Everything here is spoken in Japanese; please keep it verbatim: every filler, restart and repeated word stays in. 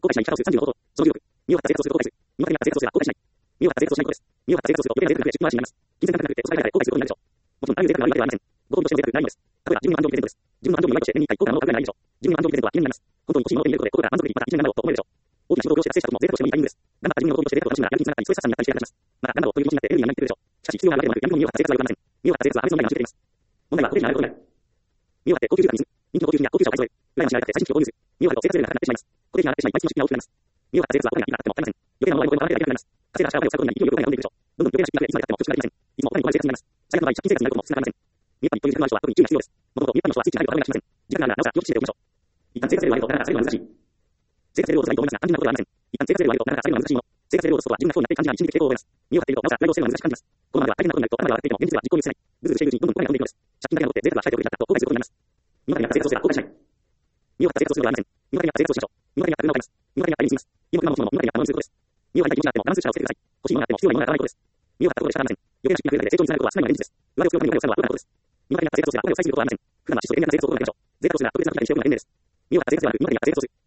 公開しない以下数さんじゅうの方法、そのじゅうろく、身を張った生活をする公開数、身を張った生活をするが公開しない。身を張った生活をしないことです。身を張った生活をすると、予定の税額で出費回しになります。金銭感覚で、お使い方で公開することになるでしょう。もちろん、ああいう税額が悪いわけではありません。ご本人としての税額がないのです。例えば、自分の安城費でです。自分の安城費に毎年年にいっかい効果のを考えないでしょう。自分の安城費では気になります。本当に欲しいものを手に入れることで、効果が満足にまた基準になると思えるでしょう。大きな仕事を業者が制したことも税額としてもいいタイミングです。頑張った自分の労働をして税額を楽しむがやる気につながったり、ストレス発散になったりしているからです。また、何度もこういう気持ちになってエネルギーがなくなってしまいます。身を張った生活をするが、あるいは生活をすると、自分の安城費では気になります。問題は、これ以上あることになる。身を張って高級住宅に住む。人気の高級品や高級車を買い揃え、羨ましい愛があって最新機を購入する。身を張ると生活レベルが高くなってしまいます。これ以上上がってしまい、毎月の出費が大きくなります。身を張った生活はお金がいくらあっても足りません。余計なものは横に払われていなくなります。稼いだ足はお金を使うことになり、勢いよくお金を飲んでいくでしょう。どんどん余計な出費が増え、いつまでたっても貯蓄ができません。いつもお金に追われる生活になります。最悪の場合、借金生活になることも少なくありません。身を張りという自覚のある人は特に注意が必要です。もともと身を張りの人はスイッチが入るとは考えがしません。自覚があるならなおさら気をつけておきましょう。一旦生活レベルを上げるとなかなかそれは難しい。生活レベルを落とさないと思いますが、単純なことはありません。一旦生活レベルを上げるとなかなかそれは難しいもの。生活レベルを落とすことは自分が不幸になって感じが心理的抵抗を覚えます。身を張っているとなおさらプライドを捨てるのが難しく感じます。このままでは大変なことになると頭では笑っていても現実では実行に移せない。ぐずぐずしているうちにどんどんお金が飛んでいくのです。借金だけが残って税額が控えておくようになったと後悔することになります。身を張りになった生活をするが後悔しない。身を張った生活をするのではありません。身を張りになった生活をしましょう。身を張りになった車を買います。身を張りになった家に住みます。今の今のものも身を張りになったものにすることです。身を張りたい気持ちがあっても我慢する力をつけてください。欲しいものがあっても必要なものがあらないことです。身を張ったことでしかありません。余計な出費が増えるだけで成長につながることは少ないので現実です。上手を使うためにお金を使うのは愚かなことです。身を張りになった生活をするがお金を使いすぎることはありません。普段は質素で廉潔な生活を心がけましょう。税額をするが特別なことにしておくのが賢明です。身を張った生活ではなく身を張りになった生活をする。